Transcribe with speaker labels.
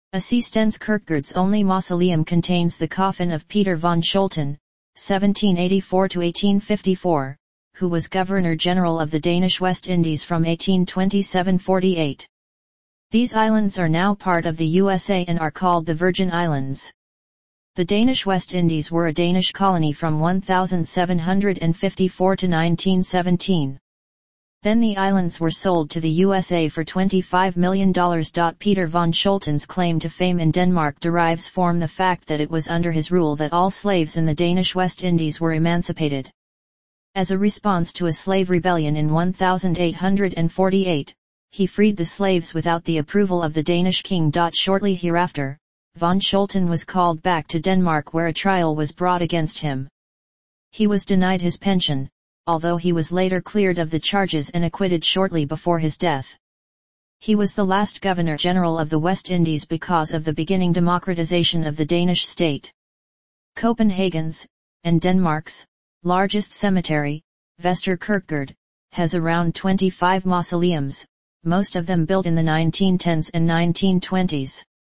Speaker 1: Assistens Kierkegaard's only mausoleum contains the coffin of Peter von Scholten, 1784–1854, who was Governor-General of the Danish West Indies from 1827–48. These islands are now part of the USA and are called the Virgin Islands. The Danish West Indies were a Danish colony from 1754 to 1917. Then the islands were sold to the USA for $25 million. Peter von Scholten's claim to fame in Denmark derives from the fact that it was under his rule that all slaves in the Danish West Indies were emancipated. As a response to a slave rebellion in 1848, he freed the slaves without the approval of the Danish king. Shortly hereafter, von Scholten was called back to Denmark where a trial was brought against him. He was denied his pension, although he was later cleared of the charges and acquitted shortly before his death. He was the last Governor-General of the West Indies because of the beginning democratization of the Danish state. Copenhagen's, and Denmark's, largest cemetery, Vestre Kirkegård, has around 25 mausoleums, most of them built in the 1910s and 1920s.